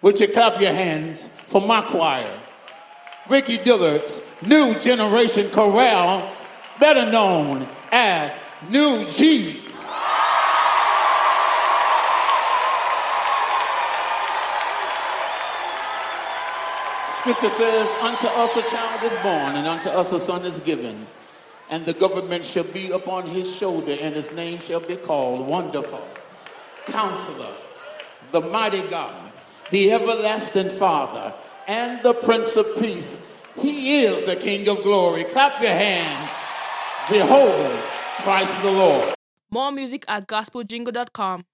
Would you clap your hands for my choir? Ricky Dillard's New Generation Chorale, better known as New G. Scripture says, unto us a child is born, and unto us a son is given, and the government shall be upon his shoulder, and his name shall be called Wonderful, Counselor, the Mighty God, the Everlasting Father, and the Prince of Peace. He is the King of Glory. Clap your hands. Behold, Christ the Lord. More music at gospeljingle.com.